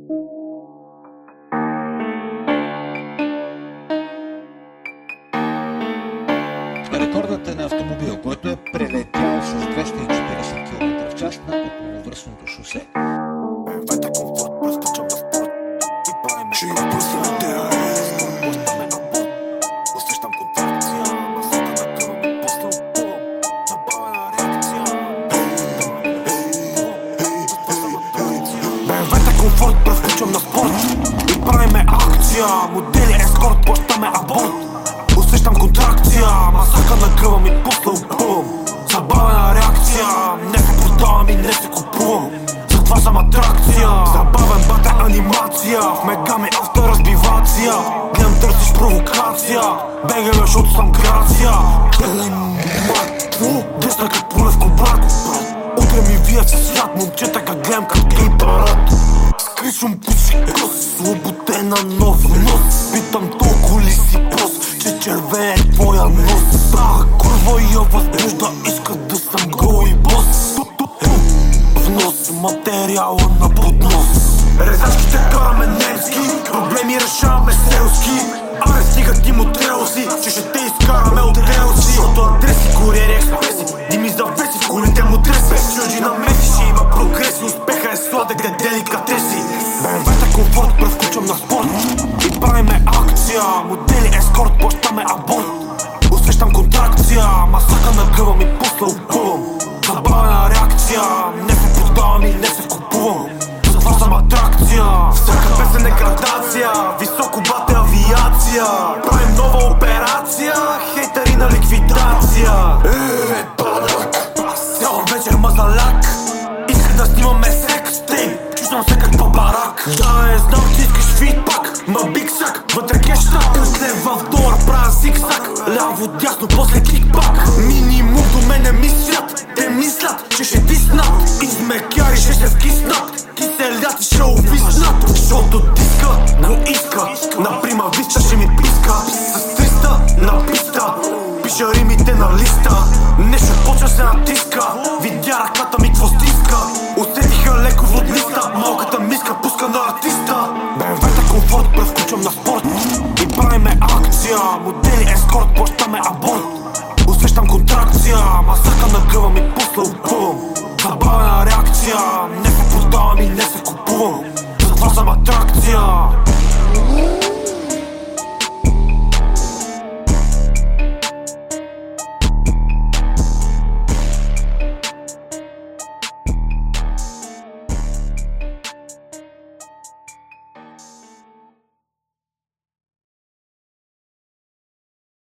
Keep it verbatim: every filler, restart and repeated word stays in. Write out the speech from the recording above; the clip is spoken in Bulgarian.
Рекордът е на автомобил, който е прелетял с двеста и четиридесет километра в час на околовръстното шосе. Комфорт, прескачам на спорт и правиме акция. Модели ескорт, плащаме аборт. Усещам контракция, масака на гръба ми пуснал бум. Забавена реакция, не се продавам и не се купувам. Затова съм атракция, забавен бата анимация. В мегами авторазбивация, гледам търсиш провокация. Бегаме, защото съм грация. Десна като полев кобрат. Утре ми вият със свят, момчета как гледам като гей-парад. Скришвам пуши кос, слаботена нов нос. Питам толкова ли си прост, че червее е твоя нос. Та курва я възбужда, иска да съм гол и бос. Внос, материала на поднос. Резачките караме немски, проблеми решаваме селски. Аре стига ти мотрелси, че ще те изкараме от релси. Защото адреси, куриери, експреси, дими завеси в колите му треси. Чужди на меси ще има прогреси, успеха е сладък, де деликатеси. Бенвета комфорт, прескочам на спорт и правиме акция. Модели ескорт, плащаме аборт. Усещам контракция, масака на гръба ми пуснал бум. Забавена реакция, не се продавам и не се купувам. Затова съм атракция, всяка песен е градация. Високо бате авиация, правим нова операция. Хейтери на ликвидация. Е, падак, цяла вечер мазаляк. Исках да снимаме секстейп, чувствам се как бабарак. Да, не знам, че искаш фидбак, ма биг сак, вътре кешнак. От лев в долар правя зигзаг, ляво дясно, после кикбак. Минимум до мене мислят, те мислят, че ще диснат. Измекяри ще се вкиснат, киселят ще увиснат. Защото диска го иска, на прима виста ще ми писка. С триста на писта, пиша римите на листа. Нещо почва се натиска, видя ръката ми какво стиска. Усетиха леко в листа, малката миска пуска на артиста. Бенвета комфорт, прескочам на спорт и правиме акция. Модели ескорт, плащаме аборт. Усещам контракция, масака на гръба ми пуснал бум. Забавена реакция, не се продавам и не се купувам. Затова съм атракция.